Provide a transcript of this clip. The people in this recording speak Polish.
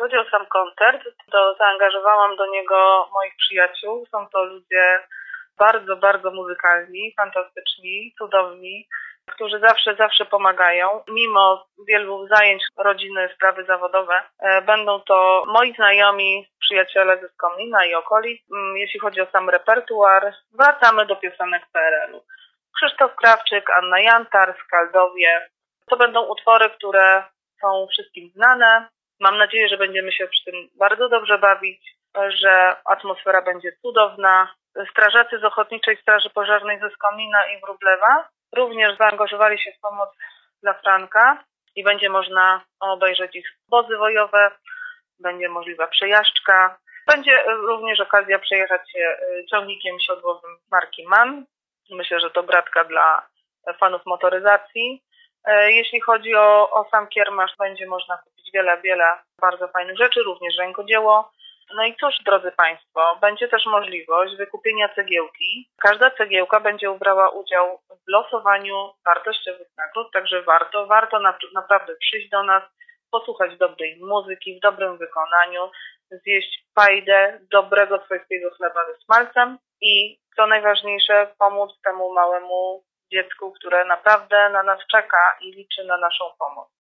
chodzi o sam koncert, to zaangażowałam do niego moich przyjaciół. Są to ludzie bardzo, bardzo muzykalni, fantastyczni, cudowni, którzy zawsze pomagają. Mimo wielu zajęć rodziny, sprawy zawodowe, będą to moi znajomi, przyjaciele ze Skomina i okolic. Jeśli chodzi o sam repertuar, wracamy do piosenek PRL-u. Krzysztof Krawczyk, Anna Jantar, Skaldowie. To będą utwory, które są wszystkim znane. Mam nadzieję, że będziemy się przy tym bardzo dobrze bawić, że atmosfera będzie cudowna. Strażacy z Ochotniczej Straży Pożarnej ze Skomina i Wróblewa również zaangażowali się w pomoc dla Franka i będzie można obejrzeć ich obozy bojowe, będzie możliwa przejażdżka. Będzie również okazja przejechać się ciągnikiem siodłowym marki MAN. Myślę, że to gratka dla fanów motoryzacji. Jeśli chodzi o sam kiermasz, będzie można kupić wiele bardzo fajnych rzeczy, również rękodzieło. No i cóż, drodzy Państwo, będzie też możliwość wykupienia cegiełki. Każda cegiełka będzie brała udział w losowaniu wartościowych nagród, także warto naprawdę przyjść do nas, posłuchać dobrej muzyki w dobrym wykonaniu, zjeść fajdę dobrego swojskiego chleba ze smalcem i, co najważniejsze, pomóc temu małemu dziecku, które naprawdę na nas czeka i liczy na naszą pomoc.